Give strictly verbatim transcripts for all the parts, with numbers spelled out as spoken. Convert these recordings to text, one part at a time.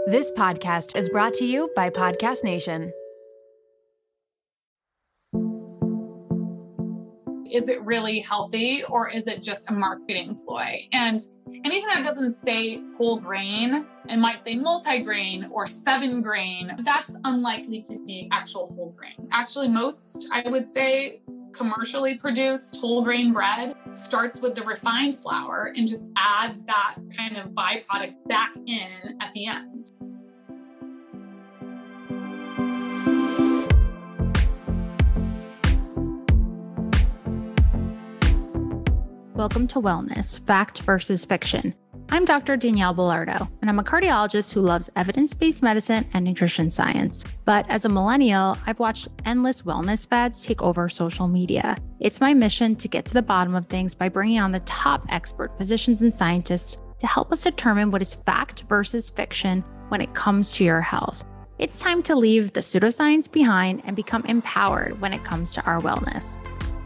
This podcast is brought to you by Podcast Nation. Is it really healthy or is it just a marketing ploy? And anything that doesn't say whole grain and might say multi-grain or seven grain, that's unlikely to be actual whole grain. Actually, most, I would say, commercially produced whole grain bread starts with the refined flour and just adds that kind of byproduct back in at the end. Welcome to Wellness, Fact versus Fiction. I'm Doctor Danielle Belardo, and I'm a cardiologist who loves evidence-based medicine and nutrition science. But as a millennial, I've watched endless wellness fads take over social media. It's my mission to get to the bottom of things by bringing on the top expert physicians and scientists to help us determine what is fact versus fiction when it comes to your health. It's time to leave the pseudoscience behind and become empowered when it comes to our wellness.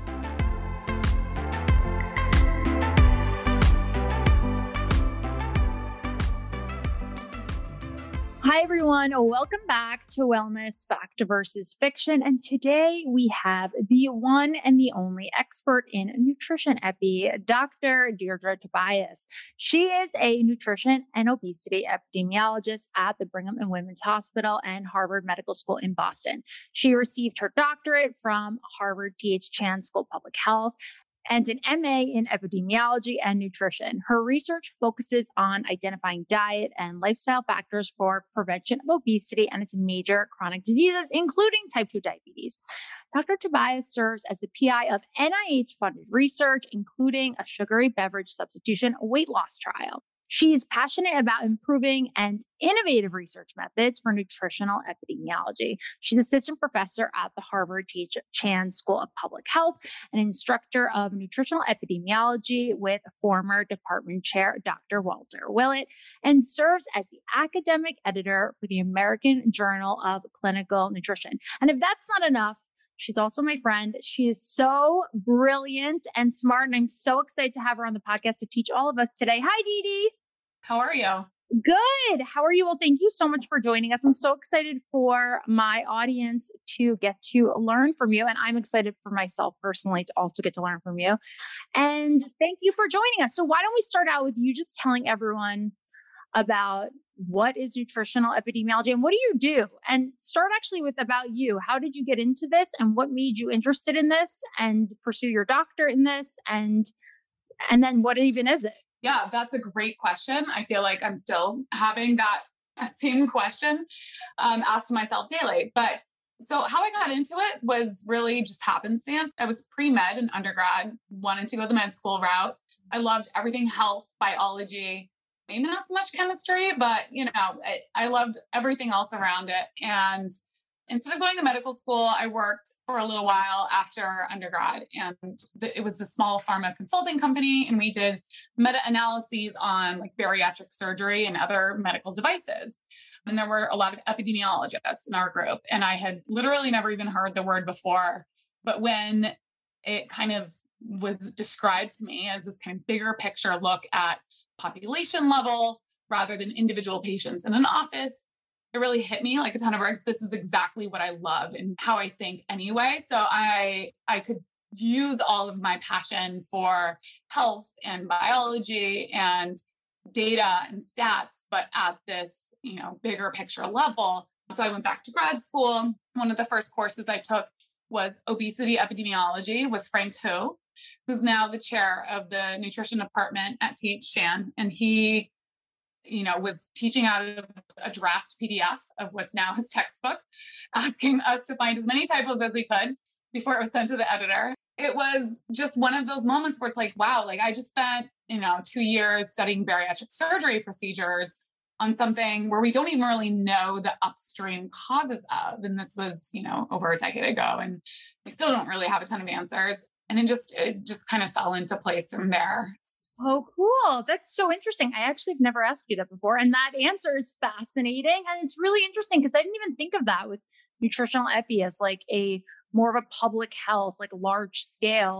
Hi, everyone. Welcome back to Wellness, Fact versus Fiction. And today we have the one and the only expert in nutrition epi, Doctor Deirdre Tobias. She is a nutrition and obesity epidemiologist at the Brigham and Women's Hospital and Harvard Medical School in Boston. She received her doctorate from Harvard T H Chan School of Public Health and an M A in epidemiology and nutrition. Her research focuses on identifying diet and lifestyle factors for prevention of obesity and its major chronic diseases, including type two diabetes. Doctor Tobias serves as the P I of N I H-funded research, including a sugary beverage substitution weight loss trial. She's passionate about improving and innovative research methods for nutritional epidemiology. She's assistant professor at the Harvard T H Chan School of Public Health, an instructor of nutritional epidemiology with former department chair Doctor Walter Willett, and serves as the academic editor for the American Journal of Clinical Nutrition. And if that's not enough, she's also my friend. She is so brilliant and smart, and I'm so excited to have her on the podcast to teach all of us today. Hi, Dee Dee. How are you? Good. How are you? Well, thank you so much for joining us. I'm so excited for my audience to get to learn from you. And I'm excited for myself personally to also get to learn from you. And thank you for joining us. So why don't we start out with you just telling everyone about what is nutritional epidemiology and what do you do? And start actually with about you. How did you get into this and what made you interested in this and pursue your doctorate in this? And, and then what even is it? Yeah, that's a great question. I feel like I'm still having that same question um, asked to myself daily. But so how I got into it was really just happenstance. I was pre-med in undergrad, wanted to go the med school route. I loved everything health, biology, maybe not so much chemistry, but you know, I, I loved everything else around it. And instead of going to medical school, I worked for a little while after undergrad, and the, it was a small pharma consulting company, and we did meta-analyses on like bariatric surgery and other medical devices. And there were a lot of epidemiologists in our group, and I had literally never even heard the word before. But when it kind of was described to me as this kind of bigger picture look at population level rather than individual patients in an office, it really hit me like a ton of bricks. This is exactly what I love and how I think anyway. So I I could use all of my passion for health and biology and data and stats, but at this, you know, bigger picture level. So I went back to grad school. One of the first courses I took was obesity epidemiology with Frank Hu, who's now the chair of the nutrition department at T H Chan. And he you know, was teaching out of a draft P D F of what's now his textbook, asking us to find as many typos as we could before it was sent to the editor. It was just one of those moments where it's like, wow, like I just spent, you know, two years studying bariatric surgery procedures on something where we don't even really know the upstream causes of. And this was, you know, over a decade ago, and we still don't really have a ton of answers. And it just, it just kind of fell into place from there. So cool. That's so interesting. I actually have never asked you that before. And that answer is fascinating. And it's really interesting because I didn't even think of that with nutritional epi as like a more of a public health, like large scale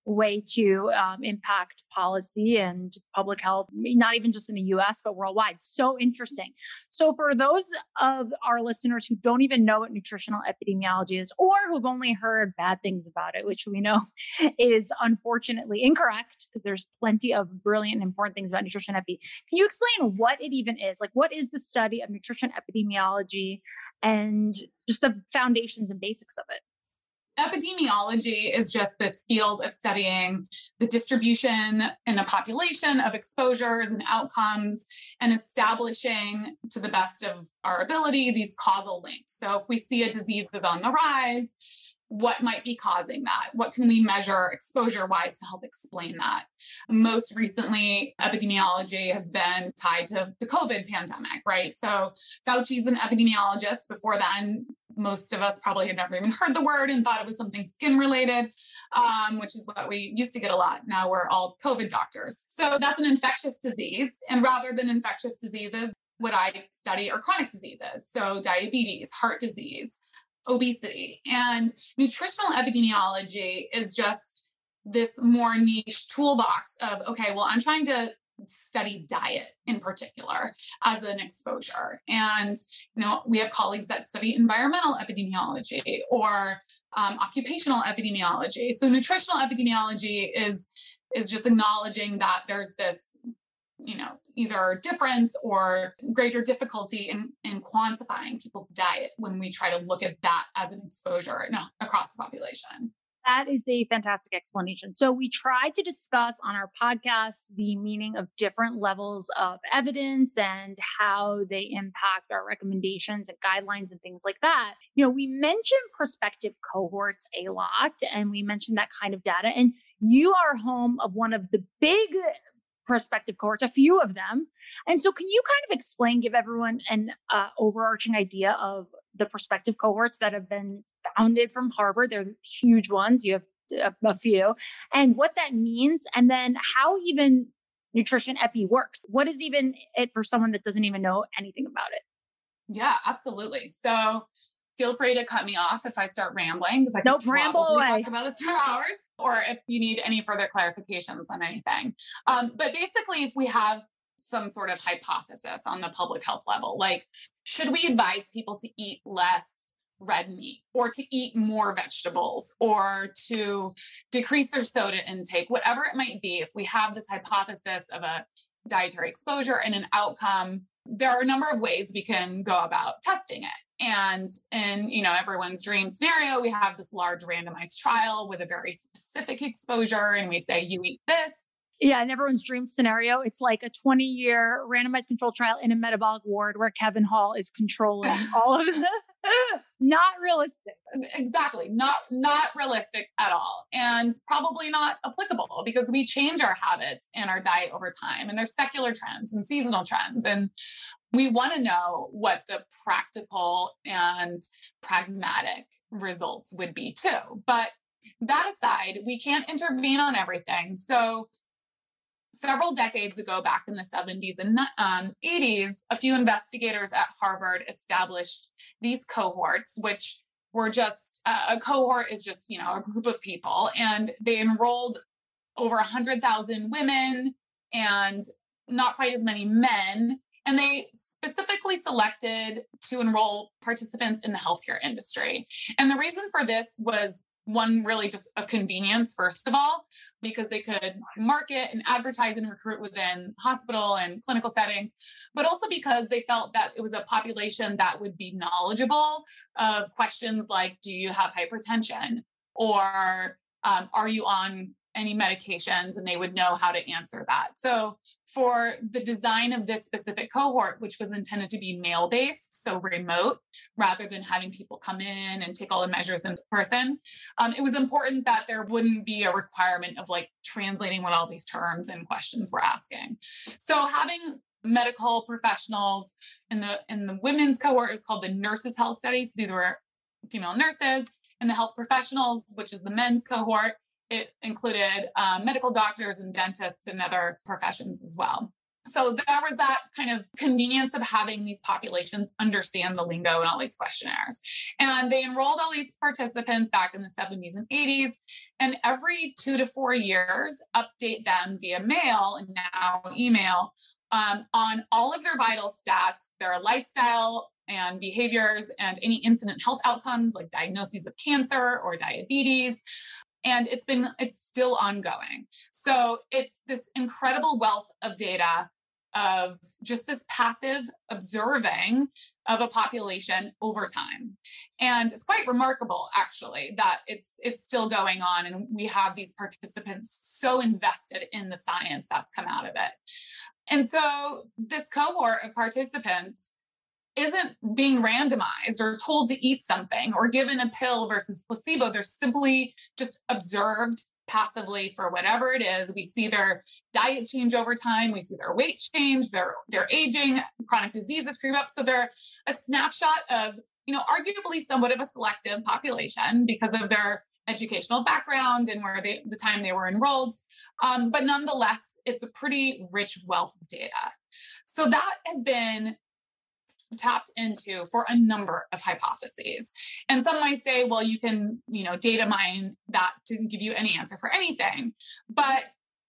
way to um, impact policy and public health, not even just in the U S, but worldwide. So interesting. So for those of our listeners who don't even know what nutritional epidemiology is, or who've only heard bad things about it, which we know is unfortunately incorrect because there's plenty of brilliant and important things about nutrition epi. Can you explain what it even is? Like, what is the study of nutrition epidemiology and just the foundations and basics of it? Epidemiology is just this field of studying the distribution in a population of exposures and outcomes and establishing, to the best of our ability, these causal links. So if we see a disease is on the rise, what might be causing that? What can we measure exposure-wise to help explain that? Most recently, epidemiology has been tied to the COVID pandemic, right? So Fauci's an epidemiologist. Before then, most of us probably had never even heard the word and thought it was something skin-related, um, which is what we used to get a lot. Now we're all COVID doctors. So that's an infectious disease. And rather than infectious diseases, what I study are chronic diseases. So diabetes, heart disease, obesity. And nutritional epidemiology is just this more niche toolbox of, okay, well, I'm trying to study diet in particular as an exposure. And, you know, we have colleagues that study environmental epidemiology or um, occupational epidemiology. So nutritional epidemiology is, is just acknowledging that there's this, you know, either difference or greater difficulty in, in quantifying people's diet when we try to look at that as an exposure no, across the population. That is a fantastic explanation. So we tried to discuss on our podcast the meaning of different levels of evidence and how they impact our recommendations and guidelines and things like that. You know, we mentioned prospective cohorts a lot, and we mentioned that kind of data. And you are home of one of the big prospective cohorts, a few of them. And so can you kind of explain, give everyone an uh, overarching idea of the prospective cohorts that have been founded from Harvard? They're huge ones. You have a, a few, and what that means, and then how even nutrition epi works. What is even it for someone that doesn't even know anything about it? Yeah, absolutely. So feel free to cut me off if I start rambling, because I nope, could ramble probably away. talk about this for hours, or if you need any further clarifications on anything. Um, but basically, if we have some sort of hypothesis on the public health level, like, should we advise people to eat less red meat or to eat more vegetables or to decrease their soda intake, whatever it might be, if we have this hypothesis of a dietary exposure and an outcome, there are a number of ways we can go about testing it. And in, you know, everyone's dream scenario, we have this large randomized trial with a very specific exposure, and we say, you eat this. Yeah, in everyone's dream scenario, it's like a twenty-year randomized controlled trial in a metabolic ward where Kevin Hall is controlling all of the not realistic. Exactly. Not, not realistic at all. And probably not applicable, because we change our habits and our diet over time. And there's secular trends and seasonal trends. And we want to know what the practical and pragmatic results would be too. But that aside, we can't intervene on everything. So several decades ago, back in the seventies and um, eighties, a few investigators at Harvard established these cohorts, which were just, uh, a cohort is just, you know, a group of people, and they enrolled over one hundred thousand women and not quite as many men. And they specifically selected to enroll participants in the healthcare industry. And the reason for this was one, really just a convenience, first of all, because they could market and advertise and recruit within hospital and clinical settings, but also because they felt that it was a population that would be knowledgeable of questions like, do you have hypertension? Or um, are you on any medications? And they would know how to answer that. So for the design of this specific cohort, which was intended to be male-based, so remote, rather than having people come in and take all the measures in person, um, it was important that there wouldn't be a requirement of like translating what all these terms and questions were asking. So having medical professionals in the in the women's cohort is called the Nurses Health Study. So these were female nurses, and the health professionals, which is the men's cohort, it included um, medical doctors and dentists and other professions as well. So there was that kind of convenience of having these populations understand the lingo and all these questionnaires. And they enrolled all these participants back in the seventies and eighties. And every two to four years, update them via mail and now email um, on all of their vital stats, their lifestyle and behaviors, and any incident health outcomes like diagnoses of cancer or diabetes. And it's been, it's still ongoing. So it's this incredible wealth of data of just this passive observing of a population over time. And it's quite remarkable, actually, that it's it's still going on. And we have these participants so invested in the science that's come out of it. And so this cohort of participants isn't being randomized or told to eat something or given a pill versus placebo. They're simply just observed passively for whatever it is. We see their diet change over time. We see their weight change, their, their aging, chronic diseases creep up. So they're a snapshot of, you know, arguably somewhat of a selective population because of their educational background and where they, the time they were enrolled. Um, but nonetheless, it's a pretty rich wealth of data. So that has been tapped into for a number of hypotheses. And some might say, well, you can, you know, data mine that to give you any answer for anything. But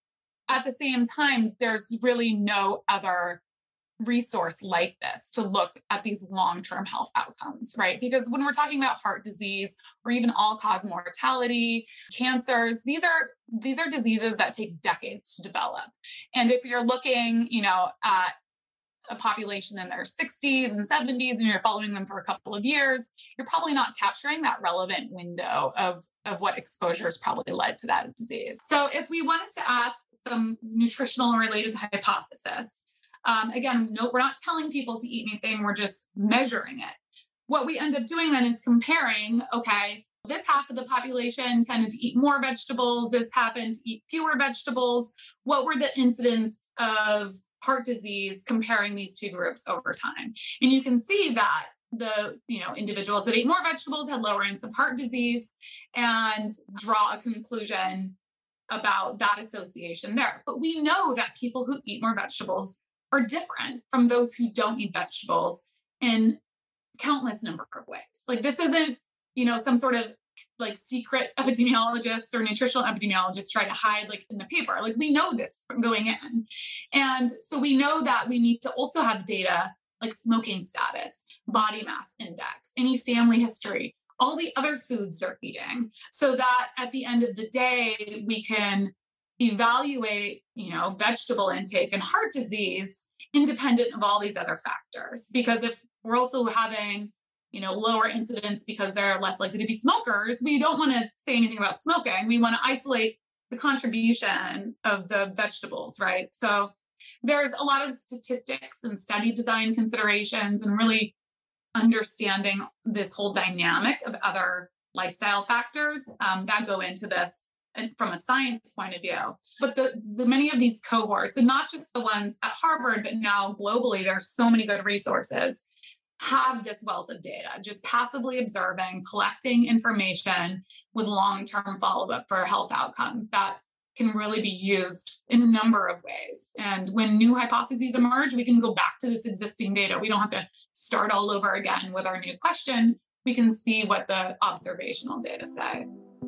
at the same time, there's really no other resource like this to look at these long-term health outcomes, right? Because when we're talking about heart disease or even all-cause mortality, cancers, these are these are diseases that take decades to develop. And if you're looking, you know, at a population in their sixties and seventies, and you're following them for a couple of years, you're probably not capturing that relevant window of, of what exposures probably led to that disease. So if we wanted to ask some nutritional related hypothesis, um, again, no, we're not telling people to eat anything, we're just measuring it. What we end up doing then is comparing, okay, this half of the population tended to eat more vegetables, this happened to eat fewer vegetables. What were the incidents of heart disease comparing these two groups over time? And you can see that the, you know, individuals that ate more vegetables had lower rates of heart disease and draw a conclusion about that association there. But we know that people who eat more vegetables are different from those who don't eat vegetables in countless number of ways. Like this isn't, you know, some sort of like secret epidemiologists or nutritional epidemiologists try to hide like in the paper. Like we know this from going in. And so we know that we need to also have data like smoking status, body mass index, any family history, all the other foods they're eating, so that at the end of the day, we can evaluate, you know, vegetable intake and heart disease independent of all these other factors. Because if we're also having, you know, lower incidence because they're less likely to be smokers, we don't want to say anything about smoking. We want to isolate the contribution of the vegetables, right? So there's a lot of statistics and study design considerations and really understanding this whole dynamic of other lifestyle factors um, that go into this from a science point of view. But the, the many of these cohorts, and not just the ones at Harvard, but now globally, there are so many good resources, have this wealth of data, just passively observing, collecting information with long-term follow-up for health outcomes that can really be used in a number of ways. And when new hypotheses emerge, we can go back to this existing data. We don't have to start all over again with our new question. We can see what the observational data say.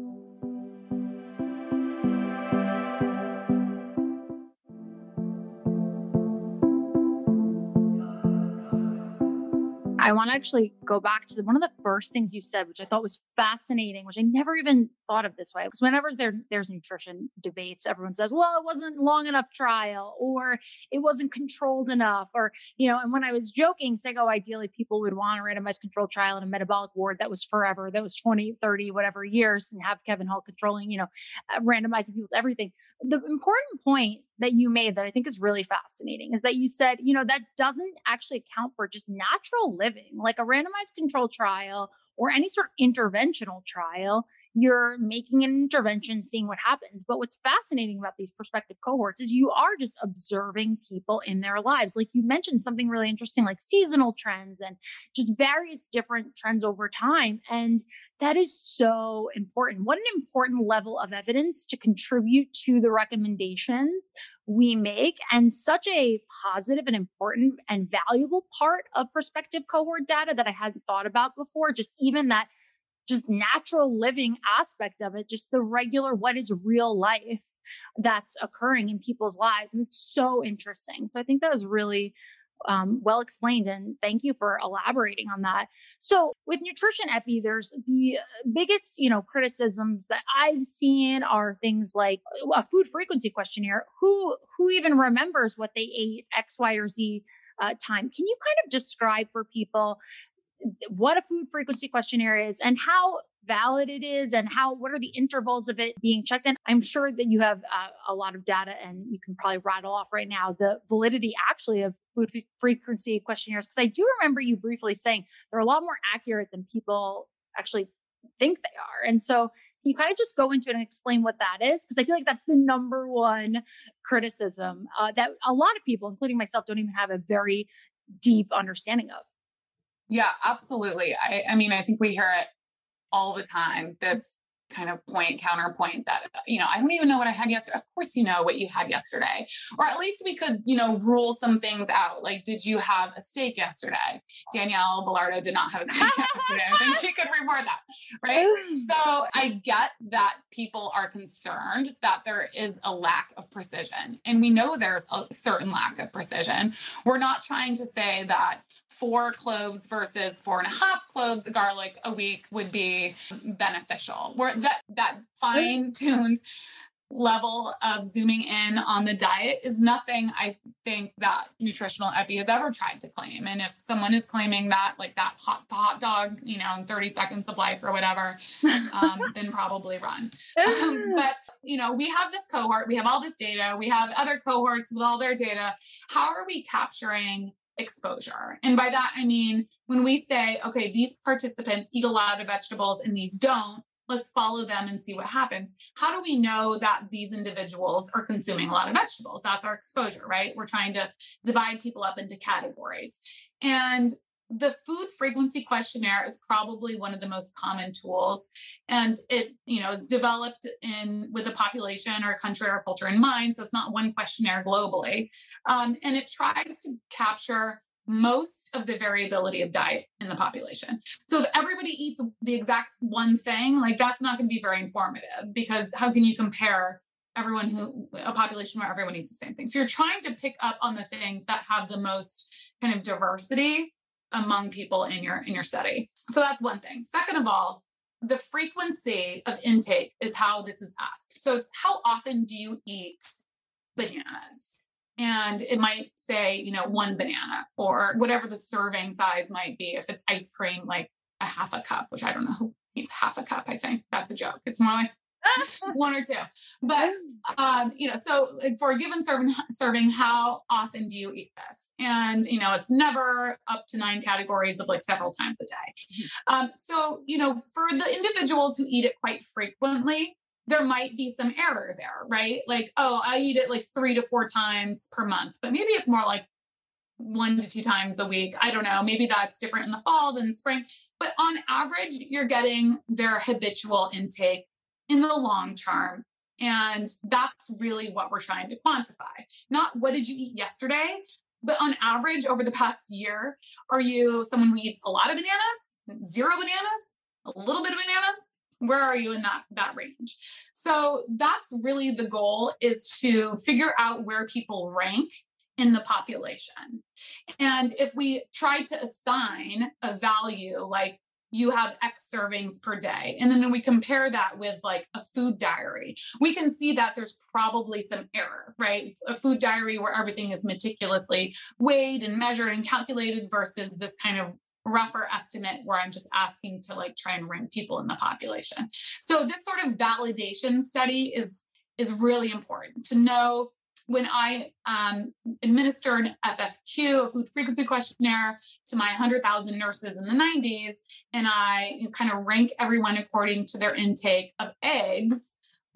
I want to actually go back to the, one of the first things you said, which I thought was fascinating, which I never even thought of this way. Because whenever there, there's nutrition debates, everyone says, well, it wasn't long enough trial, or it wasn't controlled enough, or, you know, and when I was joking, saying, oh, ideally people would want a randomized controlled trial in a metabolic ward that was forever, that was twenty, thirty, whatever years, and have Kevin Hall controlling, you know, uh, randomizing people to everything. The important point that you made that I think is really fascinating is that you said, you know, that doesn't actually account for just natural living, like a randomized controlled trial or any sort of interventional trial. You're making an intervention, seeing what happens. But what's fascinating about these prospective cohorts is you are just observing people in their lives. Like you mentioned something really interesting, like seasonal trends and just various different trends over time. And That is so important. What an important level of evidence to contribute to the recommendations we make, and such a positive and important and valuable part of prospective cohort data that I hadn't thought about before. Just even that just natural living aspect of it, just the regular, what is real life that's occurring in people's lives. And it's so interesting. So I think that was really um, well explained. And thank you for elaborating on that. So with Nutrition Epi, there's the biggest, you know, criticisms that I've seen are things like a food frequency questionnaire. Who, who even remembers what they ate X, Y, or Z uh, time? Can you kind of describe for people what a food frequency questionnaire is and how valid it is, and how, what are the intervals of it being checked in? I'm sure that you have uh, a lot of data, and you can probably rattle off right now the validity actually of food f- frequency questionnaires. Because I do remember you briefly saying they're a lot more accurate than people actually think they are. And so can you kind of just go into it and explain what that is? Because I feel like that's the number one criticism uh, that a lot of people, including myself, don't even have a very deep understanding of. Yeah, absolutely. I, I mean, I think we hear it all the time, this kind of point, counterpoint that, you know, I don't even know what I had yesterday. Of course, you know what you had yesterday, or at least we could, you know, rule some things out. Like, did you have a steak yesterday? Danielle Belardo did not have a steak yesterday. I think we could reward that, right? So I get that people are concerned that there is a lack of precision, and we know there's a certain lack of precision. We're not trying to say that four cloves versus four and a half cloves of garlic a week would be beneficial. Where that, that fine-tuned level of zooming in on the diet is nothing I think that Nutritional Epi has ever tried to claim. And if someone is claiming that, like that hot, hot dog, you know, in thirty seconds of life or whatever, um, then probably run. Um, but, you know, we have this cohort, we have all this data, we have other cohorts with all their data. How are we capturing exposure? And by that, I mean, when we say, okay, these participants eat a lot of vegetables and these don't, let's follow them and see what happens. How do we know that these individuals are consuming a lot of vegetables? That's our exposure, right? We're trying to divide people up into categories. And the food frequency questionnaire is probably one of the most common tools. And it, you know, is developed in with a population or a country or culture in mind. So it's not one questionnaire globally. Um, and it tries to capture most of the variability of diet in the population. So if everybody eats the exact one thing, like that's not going to be very informative, because how can you compare everyone who, a population where everyone eats the same thing? So you're trying to pick up on the things that have the most kind of diversity among people in your in your study. So that's one thing. Second of all, the frequency of intake is how this is asked. So it's how often do you eat bananas? And it might say, you know, one banana, or whatever the serving size might be. If it's ice cream, like a half a cup, which I don't know who eats half a cup. I think that's a joke. It's more like one or two. But, um, you know, so like for a given serving, serving, how often do you eat this? And, you know, it's never up to nine categories of like several times a day. Um, so, you know, for the individuals who eat it quite frequently, there might be some error there, right? Like, oh, I eat it like three to four times per month, but maybe it's more like one to two times a week. I don't know. Maybe that's different in the fall than spring. But on average, you're getting their habitual intake in the long term. And that's really what we're trying to quantify. Not what did you eat yesterday, but on average over the past year, are you someone who eats a lot of bananas, zero bananas, a little bit of bananas? Where are you in that, that range? So that's really the goal, is to figure out where people rank in the population. And if we try to assign a value, like you have X servings per day, and then we compare that with like a food diary, we can see that there's probably some error, right? A food diary where everything is meticulously weighed and measured and calculated versus this kind of rougher estimate where I'm just asking to like try and rank people in the population. So this sort of validation study is, is really important to know. When I um, administered F F Q, a food frequency questionnaire, to my one hundred thousand nurses in the nineties, and I kind of rank everyone according to their intake of eggs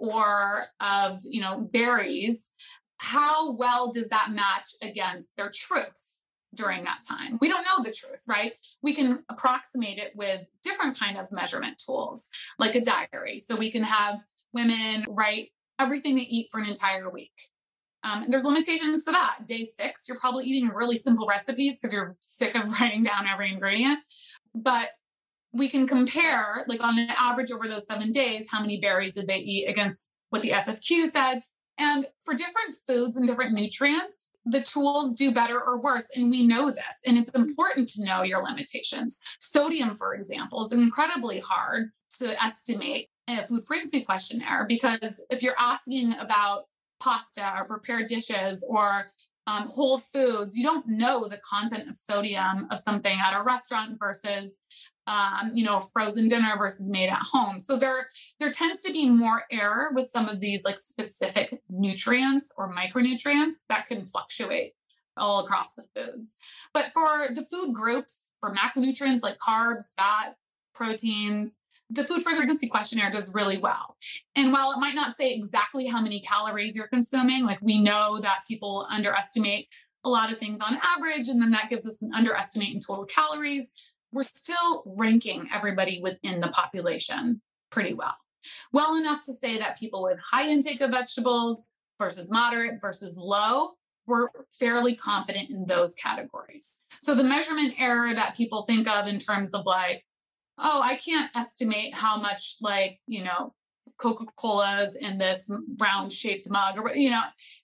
or of, you know, berries, how well does that match against their truths? during that time. We don't know the truth, right? We can approximate it with different kind of measurement tools, like a diary. So we can have women write everything they eat for an entire week. Um, and there's limitations to that. Day six, you're probably eating really simple recipes because you're sick of writing down every ingredient. But we can compare, like on an average over those seven days, how many berries did they eat against what the F F Q said. And for different foods and different nutrients, the tools do better or worse. And we know this. And it's important to know your limitations. Sodium, for example, is incredibly hard to estimate in a food frequency questionnaire, because if you're asking about pasta or prepared dishes or um, whole foods, you don't know the content of sodium of something at a restaurant versus Um, you know, frozen dinner versus made at home. So there, there tends to be more error with some of these like specific nutrients or micronutrients that can fluctuate all across the foods. But for the food groups, for macronutrients like carbs, fat, proteins, the food frequency questionnaire does really well. And while it might not say exactly how many calories you're consuming, like we know that people underestimate a lot of things on average, and then that gives us an underestimate in total calories, we're still ranking everybody within the population pretty well. Well enough to say that people with high intake of vegetables versus moderate versus low, we're fairly confident in those categories. So the measurement error that people think of in terms of like, oh, I can't estimate how much like, you know, Coca-Cola's in this round shaped mug, or, you know,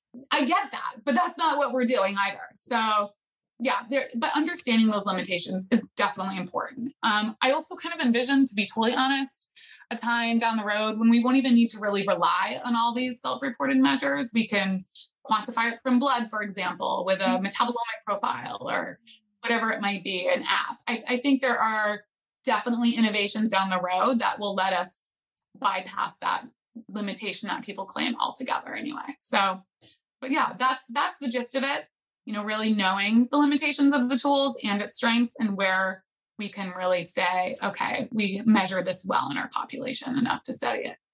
I get that, but that's not what we're doing either. So yeah, there, but understanding those limitations is definitely important. Um, I also kind of envision, to be totally honest, a time down the road when we won't even need to really rely on all these self-reported measures. We can quantify it from blood, for example, with a metabolomic profile or whatever it might be, an app. I, I think there are definitely innovations down the road that will let us bypass that limitation that people claim altogether anyway. So, but yeah, that's that's the gist of it. You know, really knowing the limitations of the tools and its strengths, and where we can really say, okay, we measure this well in our population enough to study it.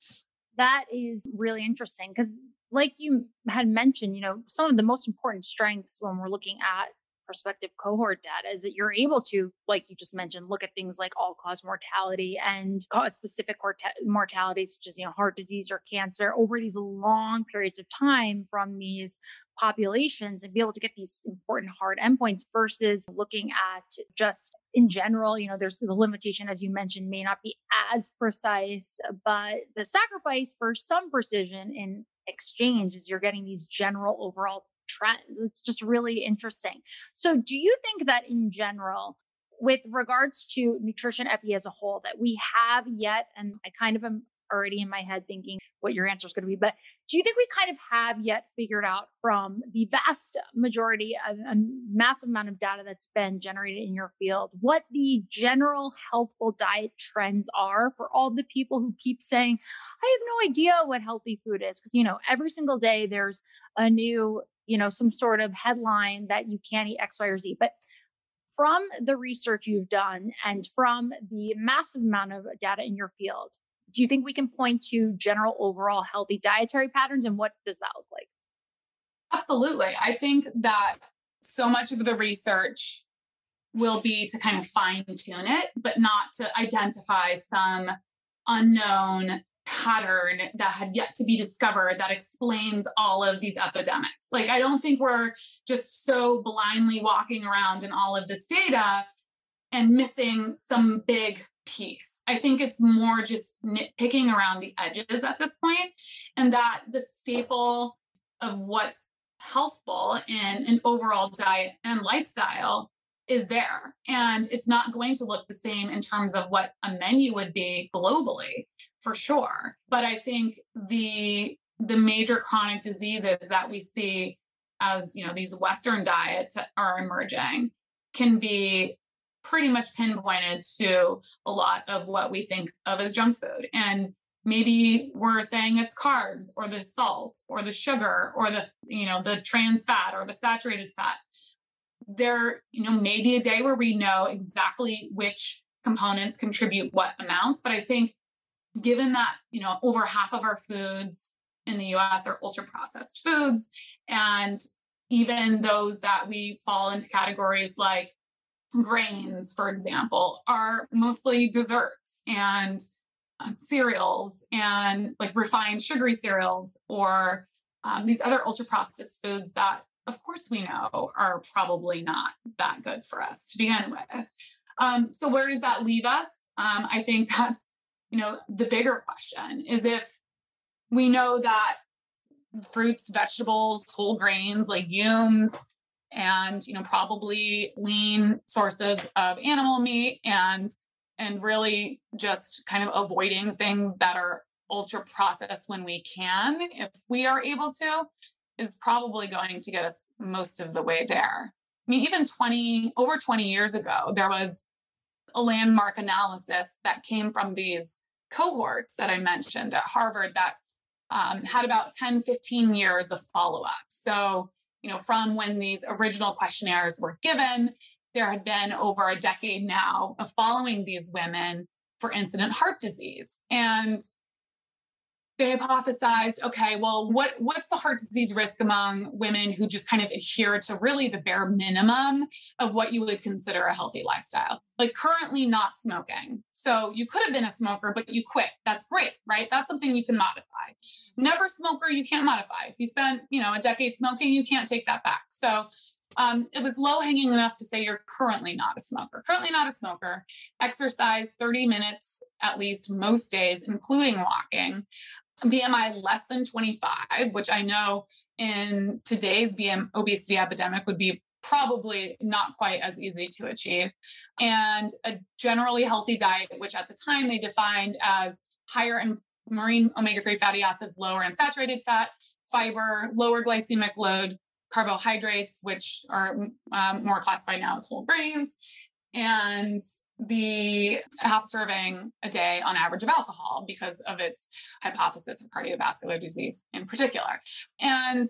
That is really interesting because, like you had mentioned, you know, some of the most important strengths when we're looking at prospective cohort data is that you're able to, like you just mentioned, look at things like all-cause mortality and cause-specific mortalities, such as, you know, heart disease or cancer over these long periods of time from these populations, and be able to get these important hard endpoints versus looking at just in general. You know, there's the limitation, as you mentioned, may not be as precise, but the sacrifice for some precision in exchange is you're getting these general overall trends. It's just really interesting. So do you think that in general, with regards to nutrition epi as a whole, that we have yet, and I kind of am already in my head thinking what your answer is going to be, but do you think we kind of have yet figured out from the vast majority of a massive amount of data that's been generated in your field, what the general healthful diet trends are for all the people who keep saying, I have no idea what healthy food is? Because, you know, every single day there's a new, you know, some sort of headline that you can't eat X, Y, or Z. But from the research you've done and from the massive amount of data in your field, do you think we can point to general overall healthy dietary patterns, and what does that look like? Absolutely. I think that so much of the research will be to kind of fine tune it, but not to identify some unknown pattern that had yet to be discovered that explains all of these epidemics. Like, I don't think we're just so blindly walking around in all of this data and missing some big piece. I think it's more just nitpicking around the edges at this point, and that the staple of what's healthful in an overall diet and lifestyle is there. And it's not going to look the same in terms of what a menu would be globally, for sure. But I think the the major chronic diseases that we see as, you know, these Western diets are emerging can be pretty much pinpointed to a lot of what we think of as junk food. And maybe we're saying it's carbs or the salt or the sugar or the, you know, the trans fat or the saturated fat. There, you know, may be a day where we know exactly which components contribute what amounts. But I think given that, you know, over half of our foods in the U S are ultra processed foods, and even those that we fall into categories like grains, for example, are mostly desserts and um, cereals and like refined sugary cereals or um, these other ultra processed foods that, of course, we know are probably not that good for us to begin with. Um, so where does that leave us? Um, I think that's, you know, the bigger question is if we know that fruits, vegetables, whole grains, legumes, and, you know, probably lean sources of animal meat and and really just kind of avoiding things that are ultra processed when we can, if we are able to, is probably going to get us most of the way there. I mean, even twenty, over twenty years ago, there was a landmark analysis that came from these cohorts that I mentioned at Harvard that um, had about ten, fifteen years of follow-up. So, you know, from when these original questionnaires were given, there had been over a decade now of following these women for incident heart disease. And they hypothesized, okay, well, what, what's the heart disease risk among women who just kind of adhere to really the bare minimum of what you would consider a healthy lifestyle? Like currently not smoking. So you could have been a smoker, but you quit. That's great, right? That's something you can modify. Never smoker, you can't modify. If you spent, you know, a decade smoking, you can't take that back. So um, it was low hanging enough to say you're currently not a smoker. Currently not a smoker. Exercise thirty minutes at least most days, including walking. B M I less than twenty-five, which I know in today's B M obesity epidemic would be probably not quite as easy to achieve. And a generally healthy diet, which at the time they defined as higher in marine omega three fatty acids, lower in saturated fat, fiber, lower glycemic load, carbohydrates, which are um, more classified now as whole grains, and the half serving a day on average of alcohol because of its hypothesis of cardiovascular disease in particular. And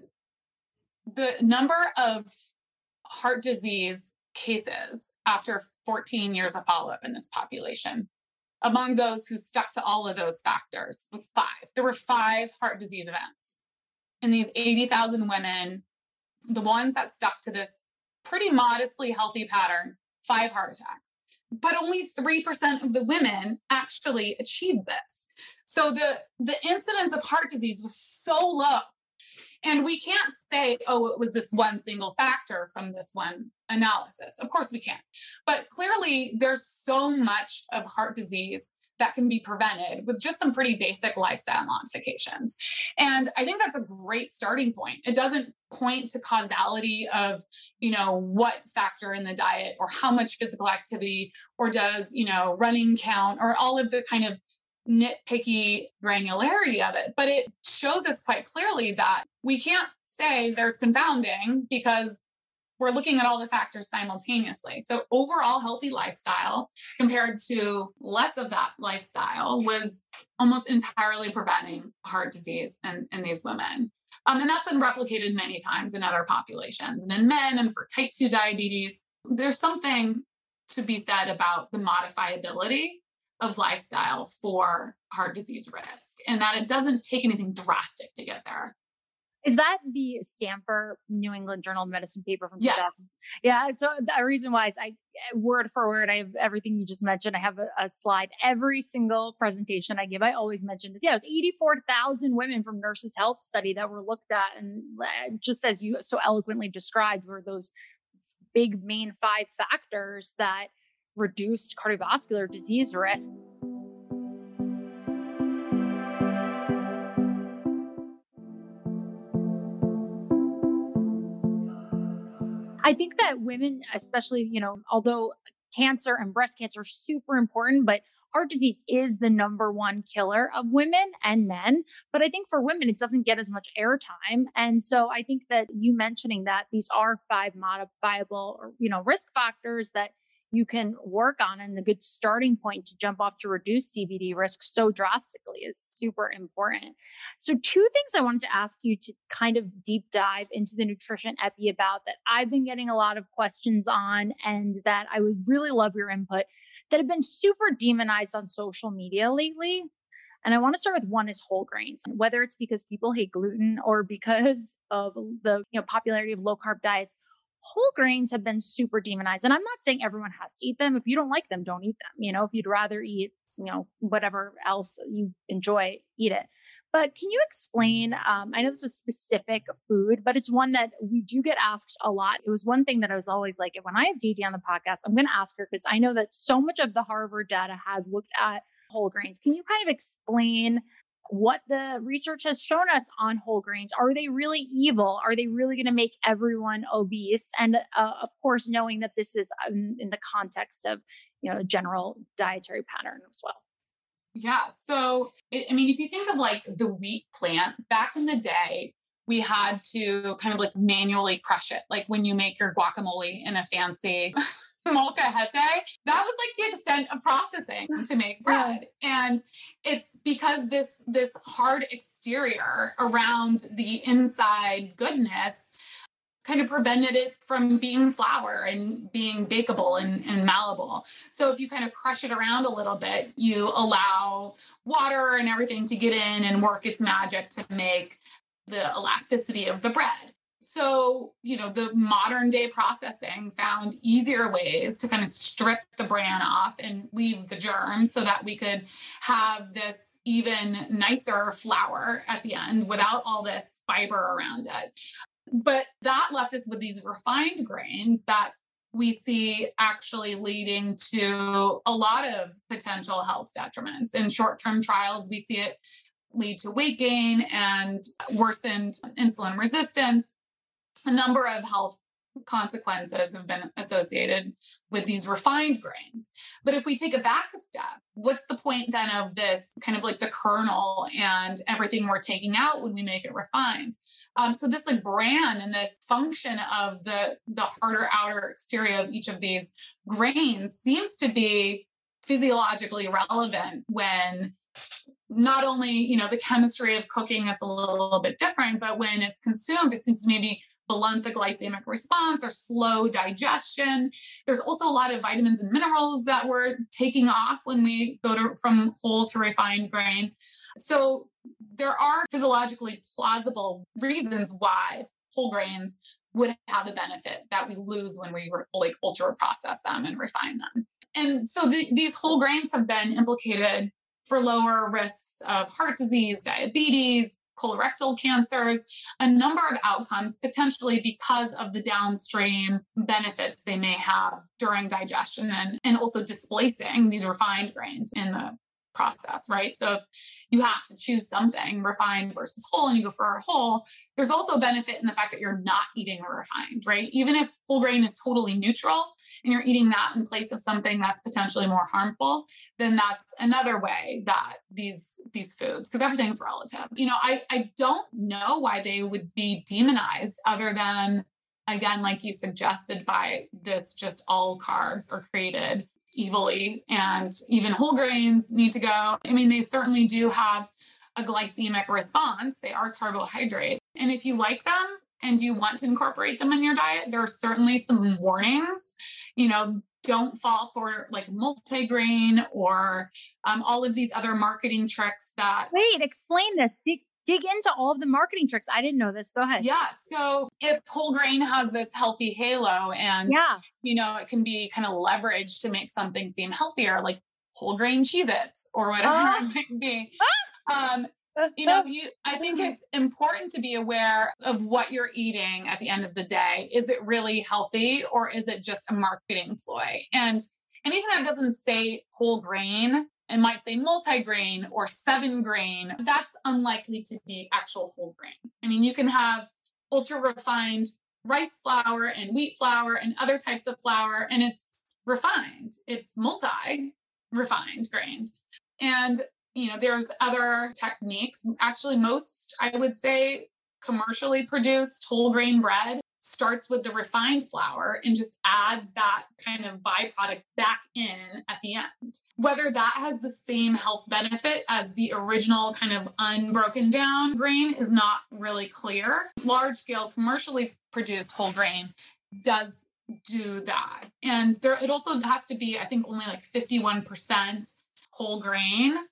the number of heart disease cases after fourteen years of follow-up in this population, among those who stuck to all of those factors, was five. There were five heart disease events. In these eighty thousand women, the ones that stuck to this pretty modestly healthy pattern, five heart attacks. But only three percent of the women actually achieved this. So the, the incidence of heart disease was so low. And we can't say, oh, it was this one single factor from this one analysis. Of course we can't. But clearly there's so much of heart disease that can be prevented with just some pretty basic lifestyle modifications. And I think that's a great starting point. It doesn't point to causality of, you know, what factor in the diet or how much physical activity or does, you know, running count or all of the kind of nitpicky granularity of it. But it shows us quite clearly that we can't say there's confounding because we're looking at all the factors simultaneously. So overall healthy lifestyle compared to less of that lifestyle was almost entirely preventing heart disease in, in these women. Um, and that's been replicated many times in other populations and in men and for type two diabetes. There's something to be said about the modifiability of lifestyle for heart disease risk and that it doesn't take anything drastic to get there. Is that the Stamper New England Journal of Medicine paper from yes. two thousand? Yeah. So the reason why is I, word for word, I have everything you just mentioned. I have a, a slide. Every single presentation I give, I always mention this. Yeah, it was eighty-four thousand women from Nurses Health Study that were looked at. And just as you so eloquently described, were those big main five factors that reduced cardiovascular disease risk. I think that women, especially, you know, although cancer and breast cancer are super important, but heart disease is the number one killer of women and men. But I think for women, it doesn't get as much airtime. And so I think that you mentioning that these are five modifiable, or, you know, risk factors that you can work on, and a good starting point to jump off to reduce C V D risk so drastically is super important. So two things I wanted to ask you to kind of deep dive into the nutrition epi about that I've been getting a lot of questions on and that I would really love your input, that have been super demonized on social media lately. And I want to start with one is whole grains, whether it's because people hate gluten or because of the you know popularity of low carb diets. Whole grains have been super demonized. And I'm not saying everyone has to eat them. If you don't like them, don't eat them. You know, if you'd rather eat, you know, whatever else you enjoy, eat it. But can you explain? Um, I know this is a specific food, but it's one that we do get asked a lot. It was one thing that I was always like, when I have Dee Dee on the podcast, I'm going to ask her because I know that so much of the Harvard data has looked at whole grains. Can you kind of explain what the research has shown us on whole grains? Are they really evil? Are they really going to make everyone obese? And uh, of course, knowing that this is um, in the context of, you know, a general dietary pattern as well. Yeah. So, I mean, if you think of like the wheat plant back in the day, we had to kind of like manually crush it. Like when you make your guacamole in a fancy molcajete, that was like the extent of processing to make bread. And it's because this, this hard exterior around the inside goodness kind of prevented it from being flour and being bakeable and, and malleable. So if you kind of crush it around a little bit, you allow water and everything to get in and work its magic to make the elasticity of the bread. So, you know, the modern day processing found easier ways to kind of strip the bran off and leave the germs so that we could have this even nicer flour at the end without all this fiber around it. But that left us with these refined grains that we see actually leading to a lot of potential health detriments. In short-term trials, we see it lead to weight gain and worsened insulin resistance. A number of health consequences have been associated with these refined grains. But if we take it back a step, what's the point then of this kind of like the kernel and everything we're taking out when we make it refined? Um, so this like bran and this function of the, the harder outer exterior of each of these grains seems to be physiologically relevant when not only, you know, the chemistry of cooking, it's a little bit different, but when it's consumed, it seems to maybe blunt the glycemic response or slow digestion. There's also a lot of vitamins and minerals that we're taking off when we go to from whole to refined grain. So there are physiologically plausible reasons why whole grains would have a benefit that we lose when we like ultra process them and refine them. And so the, these whole grains have been implicated for lower risks of heart disease, diabetes, colorectal cancers, a number of outcomes, potentially because of the downstream benefits they may have during digestion and, and also displacing these refined grains in the process, right? So if you have to choose something refined versus whole and you go for a whole, there's also a benefit in the fact that you're not eating a refined, right? Even if whole grain is totally neutral and you're eating that in place of something that's potentially more harmful, then that's another way that these these foods, because everything's relative. You know, I, I don't know why they would be demonized other than, again, like you suggested, by this just all carbs are created evilly and even whole grains need to go. I mean, they certainly do have a glycemic response. They are carbohydrates. And if you like them and you want to incorporate them in your diet, there are certainly some warnings. You know, don't fall for like multigrain or um, all of these other marketing tricks that... Wait, explain this. Dig, dig into all of the marketing tricks. I didn't know this. Go ahead. Yeah. So if whole grain has this healthy halo and, yeah. you know, it can be kind of leveraged to make something seem healthier, like whole grain Cheez-Its or whatever uh, it might be. Um, you know, you, I think it's important to be aware of what you're eating at the end of the day. Is it really healthy or is it just a marketing ploy? And anything that doesn't say whole grain and might say multigrain or seven grain, that's unlikely to be actual whole grain. I mean, you can have ultra refined rice flour and wheat flour and other types of flour, and it's refined. It's multi refined grains. And you know, there's other techniques. Actually, most, I would say, commercially produced whole grain bread starts with the refined flour and just adds that kind of byproduct back in at the end. Whether that has the same health benefit as the original kind of unbroken down grain is not really clear. Large scale commercially produced whole grain does do that. And there, it also has to be, I think, only like fifty-one percent whole grain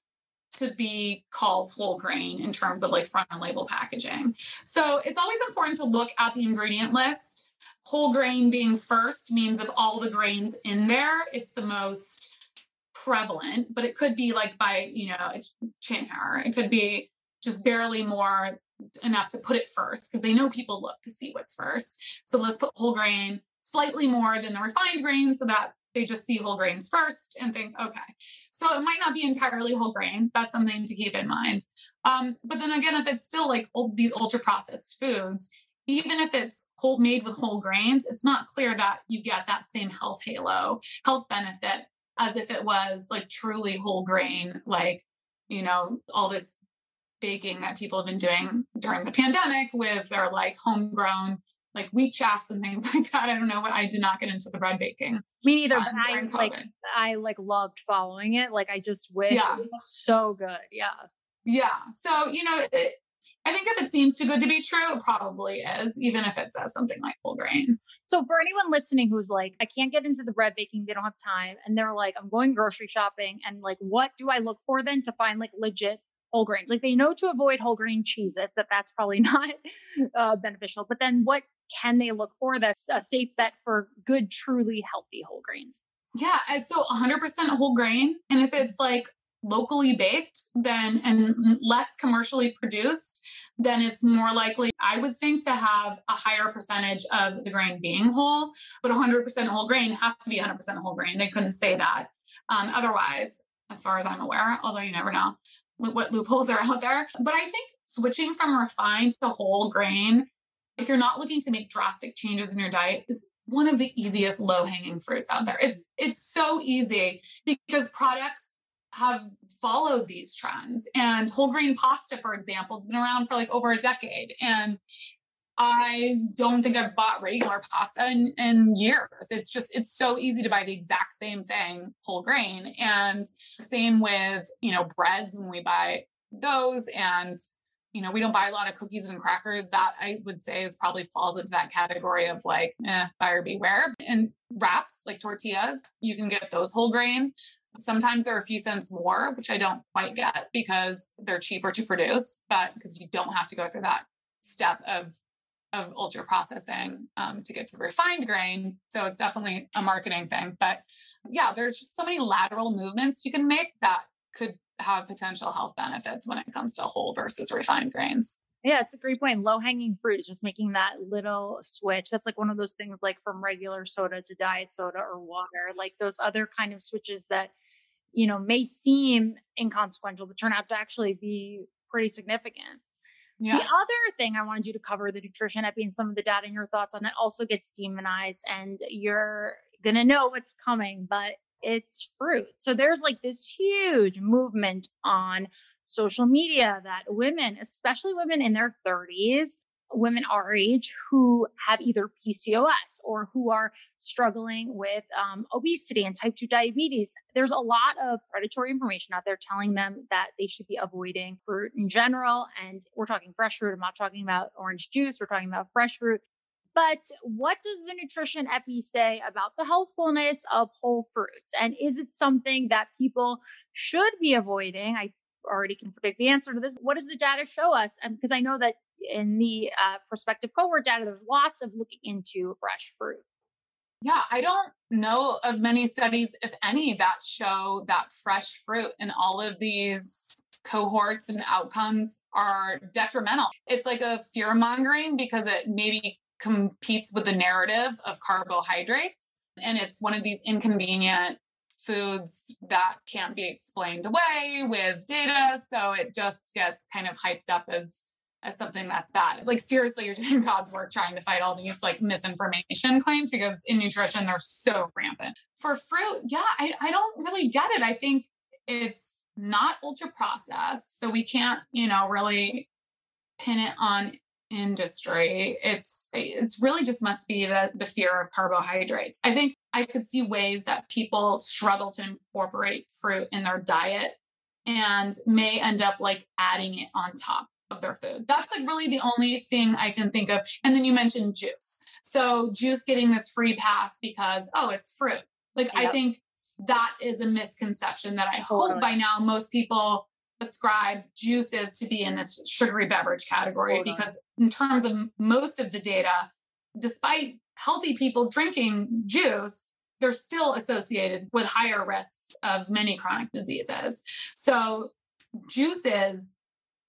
to be called whole grain in terms of like front and label packaging. So it's always important to look at the ingredient list. Whole grain being first means of all the grains in there, it's the most prevalent, but it could be like by, you know, chain error. It could be just barely more enough to put it first because they know people look to see what's first. So let's put whole grain slightly more than the refined grain so that they just see whole grains first and think, okay. So it might not be entirely whole grain. That's something to keep in mind. Um, but then again, if it's still like old, these ultra processed foods, even if it's whole, made with whole grains, it's not clear that you get that same health halo, health benefit as if it was like truly whole grain, like, you know, all this baking that people have been doing during the pandemic with their like homegrown like wheat chafs and things like that. I don't know what I did not get into the bread baking. Me neither, but I like I like loved following it. Like I just wish yeah. it was so good. Yeah. Yeah. So, you know, it, I think if it seems too good to be true, it probably is, even if it says something like whole grain. So for anyone listening who's like, I can't get into the bread baking, they don't have time. And they're like, I'm going grocery shopping. And like, what do I look for then to find like legit whole grains? Like they know to avoid whole grain Cheez-Its, that that's probably not uh, beneficial. But then what can they look for that's a safe bet for good, truly healthy whole grains? Yeah. And so one hundred percent whole grain. And if it's like locally baked, then and less commercially produced, then it's more likely, I would think, to have a higher percentage of the grain being whole. But one hundred percent whole grain has to be one hundred percent whole grain. They couldn't say that um, otherwise, as far as I'm aware, although you never know what loopholes are out there. But I think switching from refined to whole grain, if you're not looking to make drastic changes in your diet, is one of the easiest low-hanging fruits out there. It's it's so easy because products have followed these trends. And whole grain pasta, for example, has been around for like over a decade. And I don't think I've bought regular pasta in, in years. It's just, it's so easy to buy the exact same thing, whole grain. And same with, you know, breads when we buy those. And, you know, we don't buy a lot of cookies and crackers. That I would say is probably falls into that category of like, eh, buyer beware. And wraps, like tortillas, you can get those whole grain. Sometimes they're a few cents more, which I don't quite get because they're cheaper to produce, but because you don't have to go through that step of of ultra processing um, to get to refined grain. So it's definitely a marketing thing. But yeah, there's just so many lateral movements you can make that could have potential health benefits when it comes to whole versus refined grains. Yeah, it's a great point. Low hanging fruit is just making that little switch. That's like one of those things like from regular soda to diet soda or water, like those other kind of switches that, you know, may seem inconsequential, but turn out to actually be pretty significant. Yeah. The other thing I wanted you to cover, the nutrition epi and some of the data and your thoughts on that also gets demonized, and you're going to know what's coming, but it's fruit. So there's like this huge movement on social media that women, especially women in their thirties, women our age who have either P C O S or who are struggling with um, obesity and type two diabetes. There's a lot of predatory information out there telling them that they should be avoiding fruit in general. And we're talking fresh fruit. I'm not talking about orange juice. We're talking about fresh fruit. But what does the nutrition epi say about the healthfulness of whole fruits? And is it something that people should be avoiding? I already can predict the answer to this. What does the data show us? And because I know that in the uh, prospective cohort data, there's lots of looking into fresh fruit. Yeah, I don't know of many studies, if any, that show that fresh fruit in all of these cohorts and outcomes are detrimental. It's like a fear mongering because it maybe competes with the narrative of carbohydrates. And it's one of these inconvenient foods that can't be explained away with data. So it just gets kind of hyped up as as something that's bad. Like seriously, you're doing God's work trying to fight all these like misinformation claims because in nutrition, they're so rampant. For fruit, yeah, I, I don't really get it. I think it's not ultra processed. So we can't, you know, really pin it on industry. It's it's really just must be the, the fear of carbohydrates. I think I could see ways that people struggle to incorporate fruit in their diet and may end up like adding it on top of their food. That's like really the only thing I can think of. And then you mentioned juice. So juice getting this free pass because, oh, it's fruit. Like, yep. I think that is a misconception that I hope totally. By now most people ascribe juices to be in this sugary beverage category, Hold on. because in terms of most of the data, despite healthy people drinking juice, they're still associated with higher risks of many chronic diseases. So juices,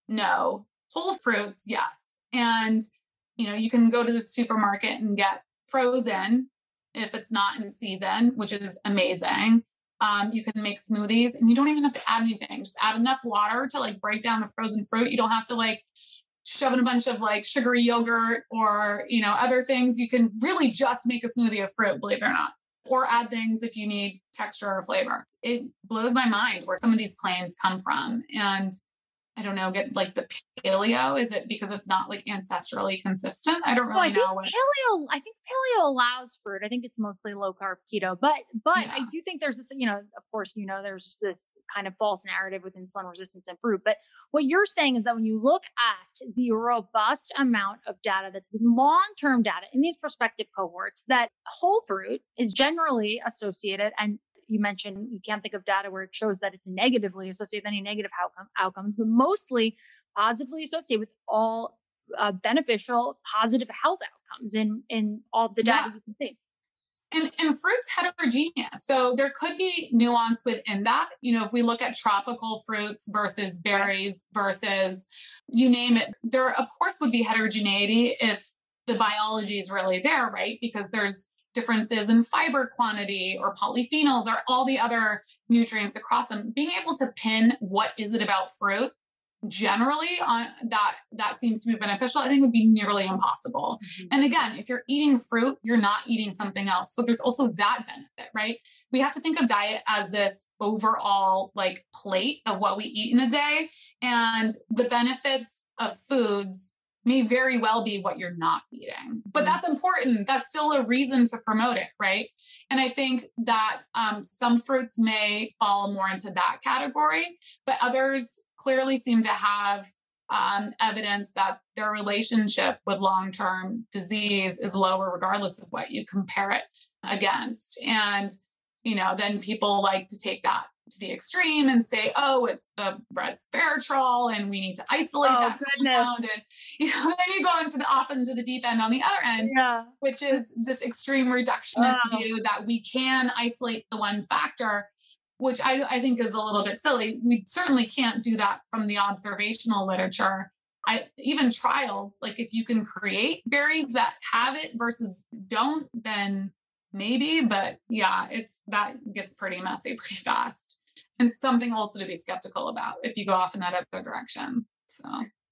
no. Whole fruits, yes. And, you know, you can go to the supermarket and get frozen if it's not in season, which is amazing. Um, you can make smoothies and you don't even have to add anything. Just add enough water to like break down the frozen fruit. You don't have to like shove in a bunch of like sugary yogurt or, you know, other things. You can really just make a smoothie of fruit, believe it or not, or add things if you need texture or flavor. It blows my mind where some of these claims come from. And I don't know, get like the paleo, is it because it's not like ancestrally consistent? I don't really Oh, I think know what. paleo, I think paleo allows fruit. I think it's mostly low carb keto, but, but Yeah. I do think there's this, you know, of course, you know, there's just this kind of false narrative with insulin resistance and fruit. But what you're saying is that when you look at the robust amount of data that's been long-term data in these prospective cohorts, that whole fruit is generally associated, and you mentioned you can't think of data where it shows that it's negatively associated with any negative outcome, outcomes, but mostly positively associated with all uh, beneficial, positive health outcomes in, in all the data Yeah. you can see. And, and fruit's heterogeneous. So there could be nuance within that. You know, if we look at tropical fruits versus berries versus you name it, there of course would be heterogeneity if the biology is really there, right? Because there's differences in fiber quantity or polyphenols or all the other nutrients across them. Being able to pin what is it about fruit generally on that that seems to be beneficial, I think would be nearly impossible. Mm-hmm. And again, if you're eating fruit, you're not eating something else. So there's also that benefit, right? We have to think of diet as this overall like plate of what we eat in a day, and the benefits of foods may very well be what you're not eating, but that's important. That's still a reason to promote it, right? And I think that um, some fruits may fall more into that category, but others clearly seem to have um, evidence that their relationship with long-term disease is lower, regardless of what you compare it against. And, you know, then people like to take that to the extreme and say, oh, it's the resveratrol and we need to isolate oh, that compound. And, you know, then you go into the off into the deep end on the other end, yeah. which is this extreme reductionist oh. view that we can isolate the one factor, which I, I think is a little bit silly. We certainly can't do that from the observational literature. I, even trials, like if you can create berries that have it versus don't, then maybe, but yeah, it's that gets pretty messy pretty fast. And something also to be skeptical about if you go off in that other direction. So,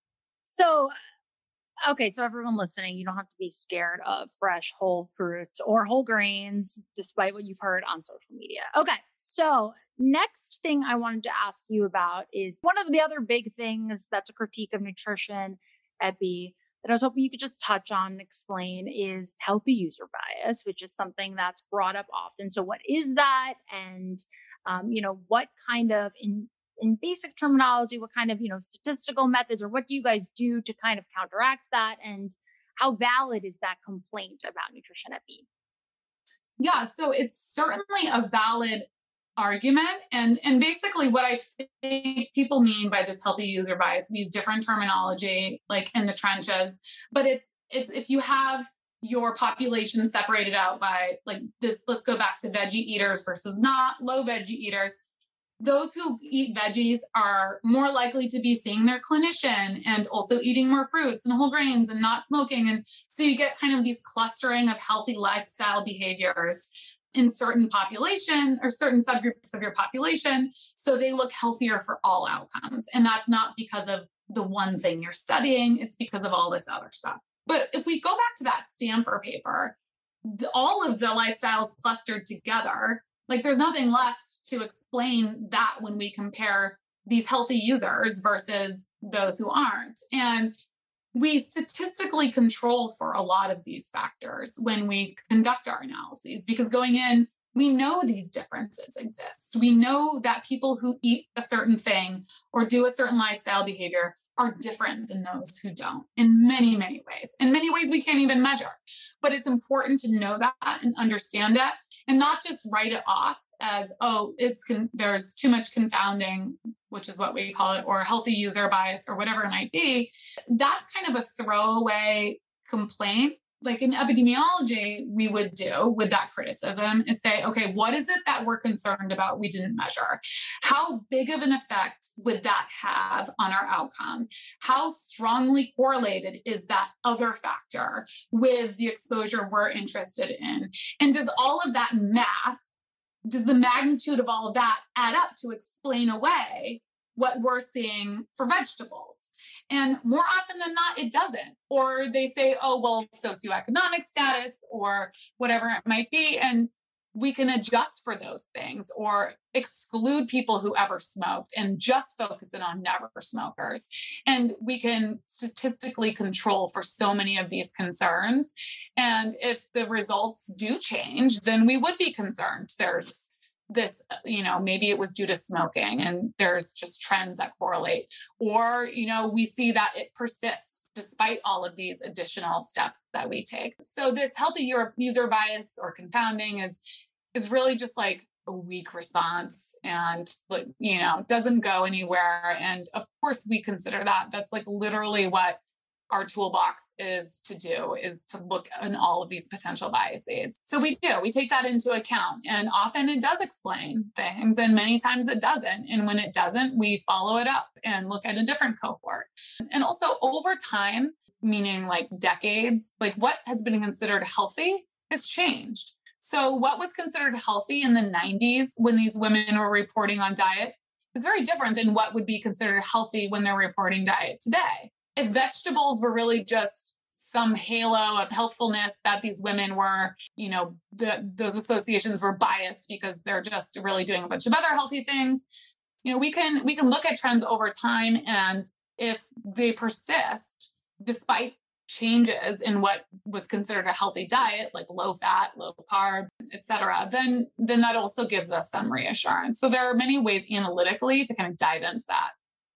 so okay, so everyone listening, you don't have to be scared of fresh whole fruits or whole grains, despite what you've heard on social media. Okay, so next thing I wanted to ask you about is one of the other big things that's a critique of nutrition, Epi, that I was hoping you could just touch on and explain is healthy user bias, which is something that's brought up often. So what is that? And, um, you know, what kind of, in, in basic terminology, what kind of, you know, statistical methods or what do you guys do to kind of counteract that? And how valid is that complaint about nutrition Epi? Yeah, so it's certainly a valid argument. And, and basically what I think people mean by this healthy user bias, we use different terminology, like in the trenches, but it's, it's, if you have your population separated out by like this, let's go back to veggie eaters versus not low veggie eaters. Those who eat veggies are more likely to be seeing their clinician and also eating more fruits and whole grains and not smoking. And so you get kind of these clustering of healthy lifestyle behaviors in certain population or certain subgroups of your population. So they look healthier for all outcomes. And that's not because of the one thing you're studying, it's because of all this other stuff. But if we go back to that Stanford paper, the, all of the lifestyles clustered together, like there's nothing left to explain that when we compare these healthy users versus those who aren't. And we statistically control for a lot of these factors when we conduct our analyses, because going in, we know these differences exist. We know that people who eat a certain thing or do a certain lifestyle behavior are different than those who don't in many, many ways. In many ways we can't even measure, but it's important to know that and understand that. and not just write it off as, oh, it's con- there's too much confounding, which is what we call it, or healthy user bias or whatever it might be. That's kind of a throwaway complaint. Like in epidemiology, we would do with that criticism is say, okay, what is it that we're concerned about we didn't measure? How big of an effect would that have on our outcome? How strongly correlated is that other factor with the exposure we're interested in? And does all of that math, does the magnitude of all of that add up to explain away what we're seeing for vegetables? And more often than not, it doesn't. Or they say, oh, well, socioeconomic status or whatever it might be. And we can adjust for those things or exclude people who ever smoked and just focus it on never smokers. And we can statistically control for so many of these concerns. And if the results do change, then we would be concerned. There's this, you know, maybe it was due to smoking and there's just trends that correlate, or, you know, we see that it persists despite all of these additional steps that we take. So this healthy user bias or confounding is, is really just like a weak response and, you know, doesn't go anywhere. And of course we consider that. That's like literally what our toolbox is to do, is to look in all of these potential biases. So we do, we take that into account, and often it does explain things and many times it doesn't. And when it doesn't, we follow it up and look at a different cohort. And also over time, meaning like decades, like what has been considered healthy has changed. So what was considered healthy in the nineties when these women were reporting on diet is very different than what would be considered healthy when they're reporting diet today. If vegetables were really just some halo of healthfulness that these women were, you know, the, those associations were biased because they're just really doing a bunch of other healthy things, you know, we can we can look at trends over time, and if they persist despite changes in what was considered a healthy diet, like low fat, low carb, et cetera, then then that also gives us some reassurance. So there are many ways analytically to kind of dive into that.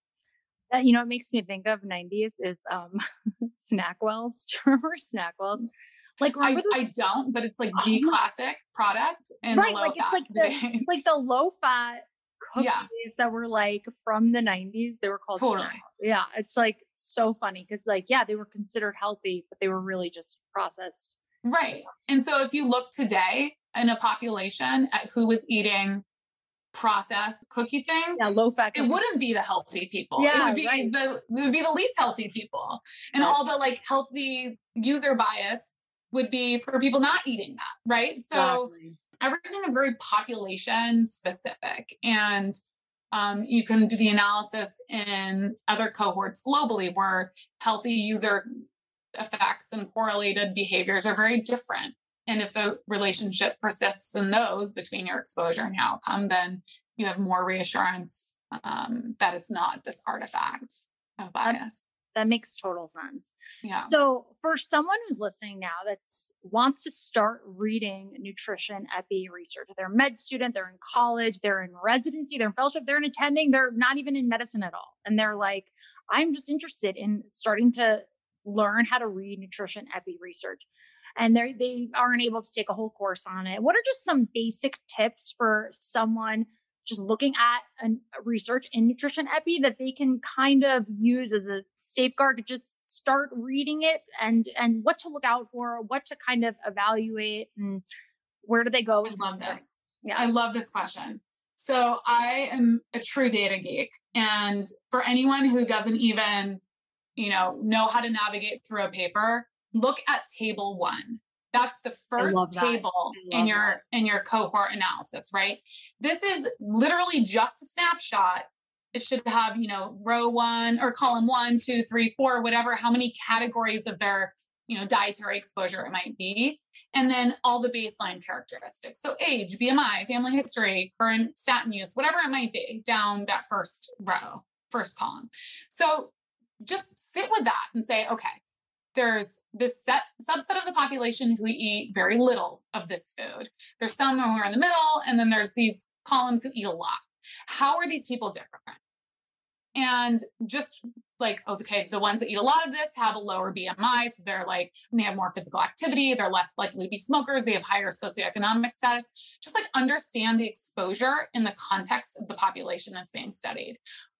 That, you know, it makes me think of nineties is um Snackwells. Do you remember Snackwells? Like, I, remember I don't, but it's like the oh, classic product in right, the low like fat it's like the like the low fat cookies yeah. that were like from the nineties. They were called Totally. Snackwells. Yeah, it's like so funny because like yeah, they were considered healthy, but they were really just processed. Right. And so if you look today in a population at who was eating processed cookie things, Yeah, low fat it wouldn't be the healthy people. Yeah, it would be right. the it would be the least healthy people. And Right. all the like healthy user bias would be for people not eating that, right? So Exactly. everything is very population specific. And um, you can do the analysis in other cohorts globally where healthy user effects and correlated behaviors are very different. And if the relationship persists in those between your exposure and your outcome, then you have more reassurance um, that it's not this artifact of bias. That makes total sense. Yeah. So for someone who's listening now that's wants to start reading nutrition epi research, they're a med student, they're in college, they're in residency, they're in fellowship, they're in attending, they're not even in medicine at all. And they're like, I'm just interested in starting to learn how to read nutrition epi research. And they they aren't able to take a whole course on it. What are just some basic tips for someone just looking at a research in nutrition epi that they can kind of use as a safeguard to just start reading it, and and what to look out for, what to kind of evaluate, and where do they go? I love this. Yeah, I love this question. So I am a true data geek. And for anyone who doesn't even, you know, know how to navigate through a paper, look at table one. That's the first table in your that. in your cohort analysis, right? This is literally just a snapshot. It should have, you know, row one or column one, two, three, four, whatever, how many categories of their, you know, dietary exposure it might be. And then all the baseline characteristics. So age, B M I, family history, current statin use, whatever it might be, down that first row, first column. So just sit with that and say, okay, there's this set subset of the population who eat very little of this food. There's some who are in the middle, and then there's these columns who eat a lot. How are these people different? And just like, okay, the ones that eat a lot of this have a lower B M I. So they're like, they have more physical activity. They're less likely to be smokers. They have higher socioeconomic status. Just like understand the exposure in the context of the population that's being studied.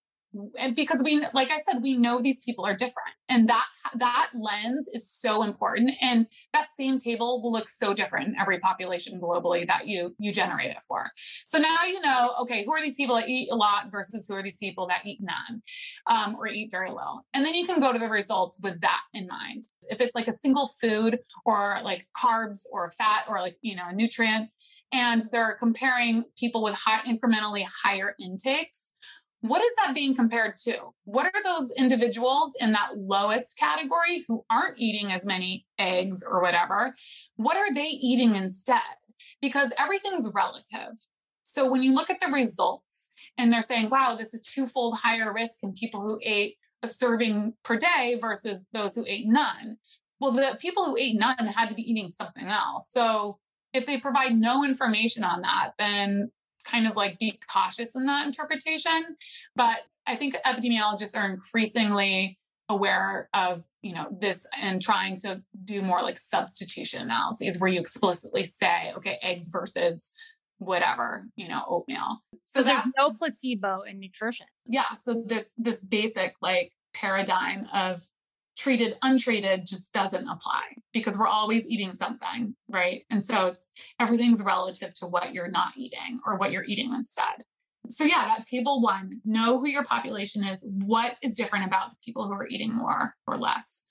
And because we, like I said, we know these people are different, and that that lens is so important. And that same table will look so different in every population globally that you you generate it for. So now you know, okay, who are these people that eat a lot versus who are these people that eat none, um, or eat very little, and then you can go to the results with that in mind. If it's like a single food or like carbs or fat or like you know a nutrient, and they're comparing people with high incrementally higher intakes. What is that being compared to? What are those individuals in that lowest category who aren't eating as many eggs or whatever? What are they eating instead? Because everything's relative. So when you look at the results and they're saying, wow, this is twofold higher risk in people who ate a serving per day versus those who ate none. Well, the people who ate none had to be eating something else. So if they provide no information on that, then kind of like be cautious in that interpretation. But I think epidemiologists are increasingly aware of, you know, this and trying to do more like substitution analyses where you explicitly say, okay, eggs versus whatever, you know, oatmeal. So there's no placebo in nutrition. Yeah. So this, this basic like paradigm of treated, untreated just doesn't apply because we're always eating something, right? And so it's everything's relative to what you're not eating or what you're eating instead. So yeah, that table one, know who your population is, what is different about the people who are eating more or less.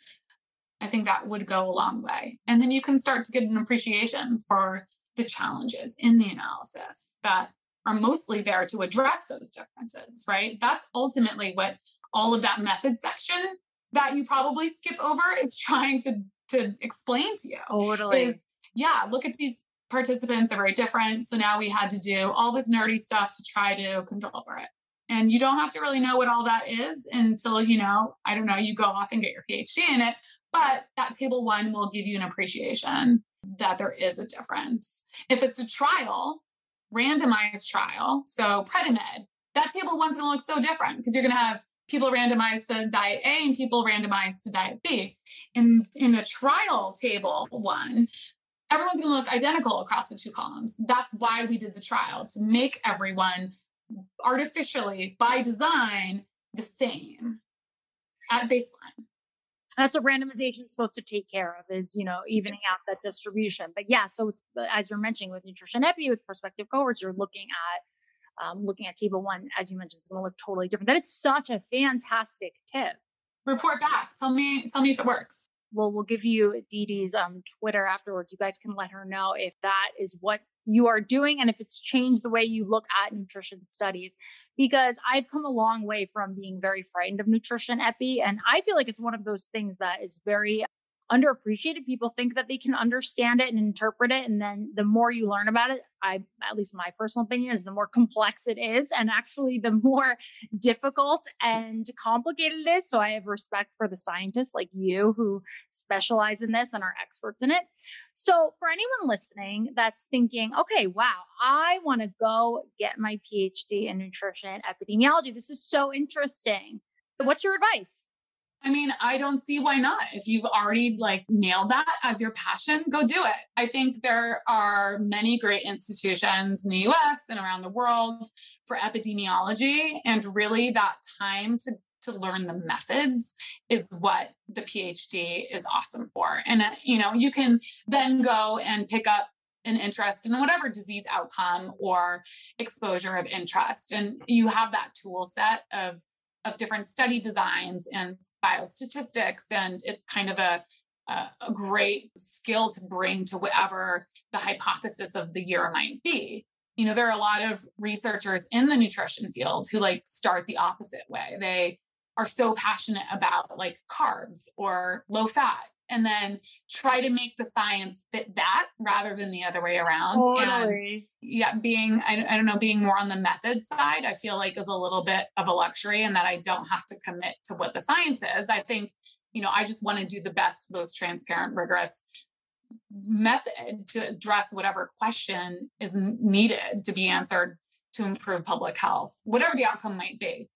I think that would go a long way. And then you can start to get an appreciation for the challenges in the analysis that are mostly there to address those differences, right? That's ultimately what all of that method section that you probably skip over is trying to, to explain to you. Totally. Is, yeah, look at these participants, they're very different. So now we had to do all this nerdy stuff to try to control for it. And you don't have to really know what all that is until, you know, I don't know, you go off and get your PhD in it. But that table one will give you an appreciation that there is a difference. If it's a trial, randomized trial, so Predimed, that table one's going to look so different because you're going to have people randomized to diet A and people randomized to diet B. In, in a trial table one, everyone's going to look identical across the two columns. That's why we did the trial, to make everyone artificially, by design, the same at baseline. That's what randomization is supposed to take care of, is, you know, evening out that distribution. But yeah, so as you're mentioning with Nutrition Epi, with prospective cohorts, you're looking at Um, looking at table one, as you mentioned, is going to look totally different. That is such a fantastic tip. Report back. Tell me, tell me if it works. Well, we'll give you Dee Dee's um, Twitter afterwards. You guys can let her know if that is what you are doing and if it's changed the way you look at nutrition studies. Because I've come a long way from being very frightened of Nutrition Epi. And I feel like it's one of those things that is very underappreciated. People think that they can understand it and interpret it. And then the more you learn about it, I, at least my personal opinion is the more complex it is, and actually the more difficult and complicated it is. So I have respect for the scientists like you who specialize in this and are experts in it. So for anyone listening that's thinking, okay, wow, I want to go get my PhD in nutrition epidemiology. This is so interesting. What's your advice? I mean, I don't see why not. If you've already like nailed that as your passion, go do it. I think there are many great institutions in the U S and around the world for epidemiology. And really that time to, to learn the methods is what the PhD is awesome for. And, uh, you know, you can then go and pick up an interest in whatever disease outcome or exposure of interest. And you have that tool set of of different study designs and biostatistics. And it's kind of a, a, a great skill to bring to whatever the hypothesis of the year might be. You know, there are a lot of researchers in the nutrition field who like start the opposite way. They are so passionate about like carbs or low fat, and then try to make the science fit that rather than the other way around. Totally. And yeah, being, I, I don't know, being more on the method side, I feel like is a little bit of a luxury, and that I don't have to commit to what the science is. I think, you know, I just want to do the best, most transparent, rigorous method to address whatever question is needed to be answered to improve public health, whatever the outcome might be.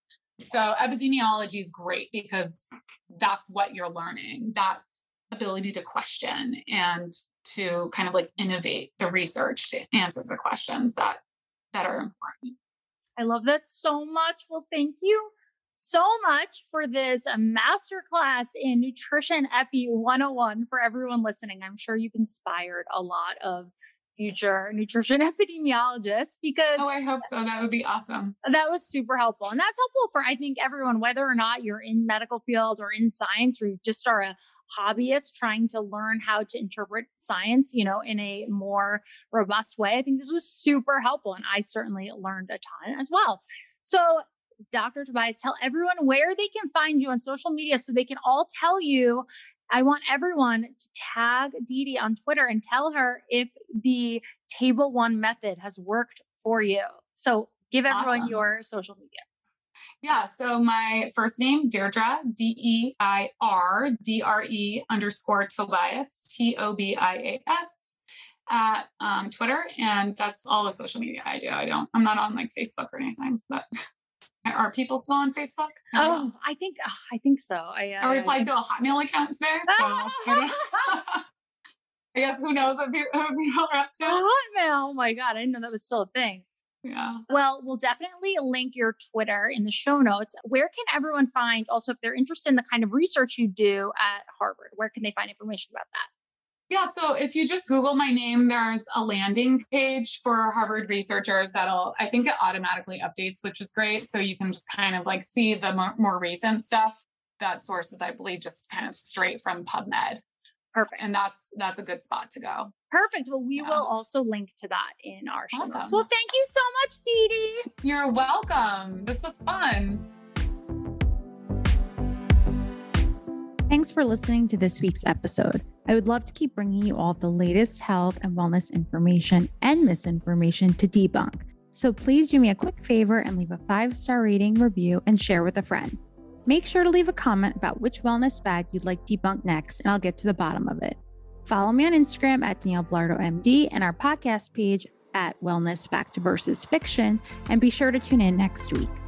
So epidemiology is great because that's what you're learning, that ability to question and to kind of like innovate the research to answer the questions that, that are important. I love that so much. Well, thank you so much for this masterclass in Nutrition Epi one oh one for everyone listening. I'm sure you've inspired a lot of future nutrition epidemiologists because oh, I hope so. That would be awesome. That was super helpful. And that's helpful for, I think, everyone, whether or not you're in medical field or in science, or you just are a hobbyist trying to learn how to interpret science, you know, in a more robust way. I think this was super helpful. And I certainly learned a ton as well. So Doctor Tobias, tell everyone where they can find you on social media so they can all tell you. I want everyone to tag Dee Dee on Twitter and tell her if the table one method has worked for you. So give everyone awesome. Your social media. Yeah. So my first name, Deirdre, D E I R D R E underscore Tobias, T O B I A S at um, Twitter. And that's all the social media I do. I don't, I'm not on like Facebook or anything, but are people still on Facebook? I oh, know. I think, uh, I think so. I, uh, I replied to a Hotmail account today. So I guess who knows what people are up to. Hotmail. Oh my God. I didn't know that was still a thing. Yeah. Well, we'll definitely link your Twitter in the show notes. Where can everyone find, also if they're interested in the kind of research you do at Harvard, where can they find information about that? Yeah, so if you just Google my name, there's a landing page for Harvard researchers that'll, I think it automatically updates, which is great. So you can just kind of like see the more, more recent stuff. That source is, I believe, just kind of straight from PubMed. Perfect. And that's that's a good spot to go. Perfect. Well, we yeah. will also link to that in our show awesome. notes. Well, thank you so much, Dee Dee. You're welcome. This was fun. Thanks for listening to this week's episode. I would love to keep bringing you all the latest health and wellness information and misinformation to debunk. So please do me a quick favor and leave a five-star rating, review, and share with a friend. Make sure to leave a comment about which wellness fad you'd like debunked next, and I'll get to the bottom of it. Follow me on Instagram at Danielle Blardo M D and our podcast page at Wellness Fact versus Fiction, and be sure to tune in next week.